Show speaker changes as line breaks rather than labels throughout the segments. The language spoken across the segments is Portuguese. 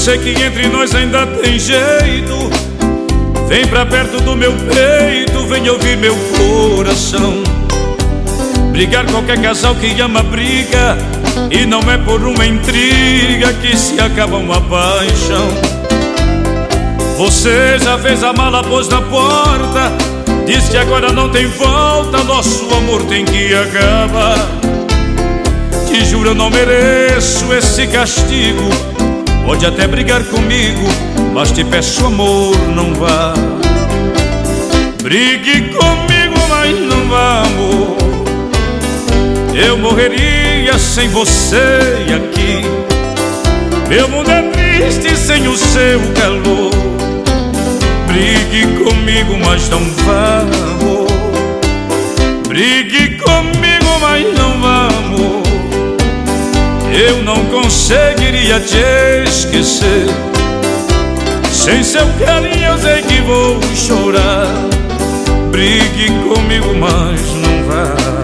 sei que entre nós ainda tem jeito. Vem pra perto do meu peito, vem ouvir meu coração. Brigar qualquer casal que ama briga, e não é por uma intriga que se acaba uma paixão. Você já fez a mala, pôs na porta, diz que agora não tem volta, nosso amor tem que acabar. Te juro eu não mereço esse castigo. Pode até brigar comigo, mas te peço amor, não vá. Brigue comigo, mas não vá, amor. Eu morreria sem você aqui. Meu mundo é triste sem o seu calor. Brigue comigo, mas não vá, amor. Brigue comigo, mas não vá, amor. Eu não conseguiria te esquecer. Sem seu carinho eu sei que vou chorar. Brigue comigo, mas não vá.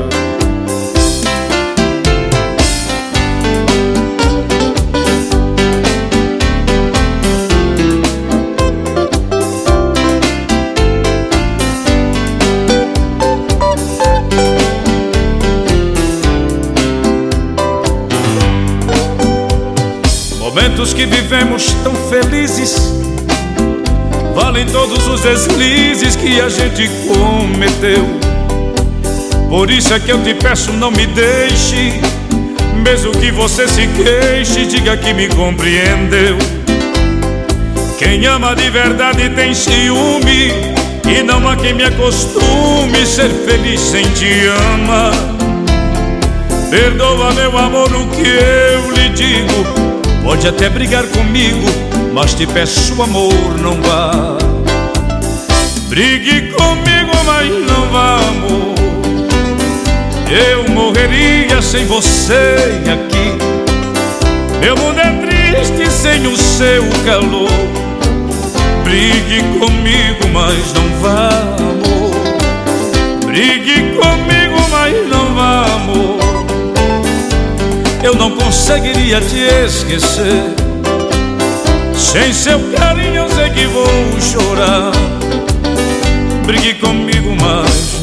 Momentos que vivemos tão felizes valem todos os deslizes que a gente cometeu. Por isso é que eu te peço, não me deixe. Mesmo que você se queixe, diga que me compreendeu. Quem ama de verdade tem ciúme, e não há quem me acostume ser feliz sem te amar. Perdoa, meu amor, o que eu lhe digo. Pode até brigar comigo, mas te peço amor, não vá. Brigue comigo, mas não vá, amor. Eu morreria sem você aqui. Meu mundo é triste sem o seu calor. Brigue comigo, mas não vá, amor. Brigue comigo, mas não vá, amor. Eu não conseguiria te esquecer. Sem seu carinho eu sei que vou chorar. Brigue comigo, mas